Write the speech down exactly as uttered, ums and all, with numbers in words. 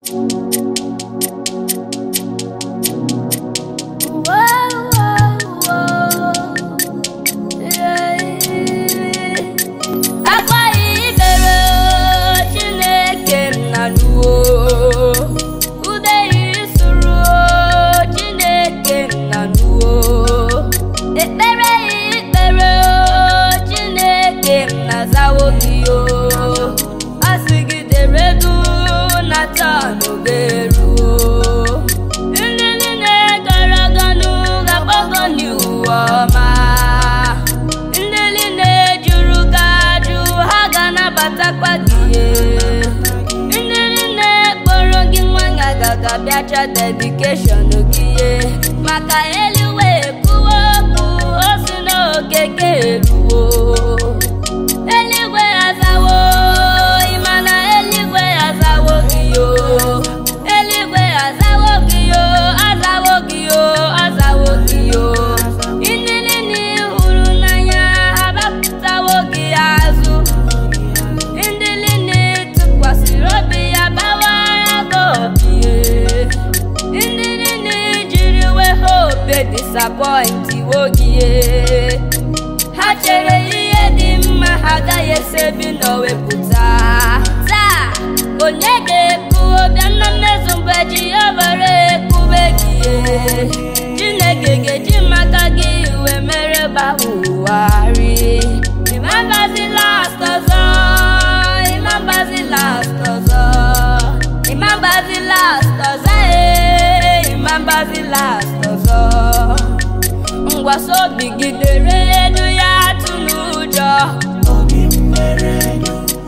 Biacha dedication ogiye maka eliwe kuwo ku osino keke ruo eliwe azawo imana eliwe azawo giyo eliwe azawo giyo azawo giyo azawo giyo indilini urunanya abazawo giyazu indilini tukwasirobi abawara go disappoint wogie ha chere ihe dị mma ha gaghị esebi n'owepụta taa onye ga-ekwu bịa na mmezu mgbe ji obere ekwube gị Chineke ga-eji maka gị iwe mere gbawụgharị ịmambazi last ọzọ ịmambazi last ọzọ ịmambazi last ọzọ ee ịmambazi last ngwaso bigidere enu ya tụrụ ụjọ obi mmere